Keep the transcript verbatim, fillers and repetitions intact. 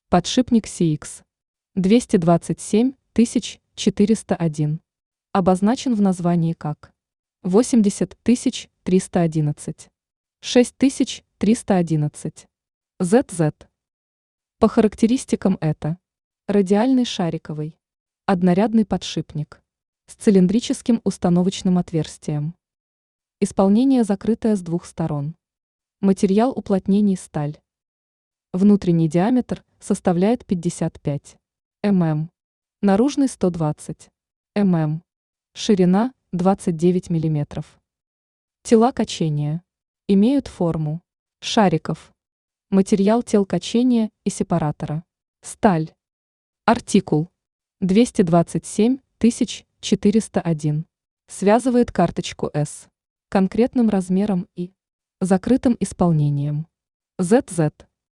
Подшипник си икс двести двадцать семь тысяч четыреста один. Обозначен в названии как восемьдесят тысяч триста одиннадцать, шесть тысяч триста одиннадцать, зет зет. По характеристикам это радиальный шариковый, однорядный подшипник с цилиндрическим установочным отверстием. Исполнение закрытое с двух сторон. Материал уплотнений сталь. Внутренний диаметр составляет пятьдесят пять миллиметров, наружный сто двадцать миллиметров, ширина двадцать девять миллиметров. Тела качения имеют форму шариков. Материал тел качения и сепаратора сталь. Артикул двести двадцать семь тысяч четыреста один связывает карточку эс конкретным размером и закрытым исполнением. зет зет.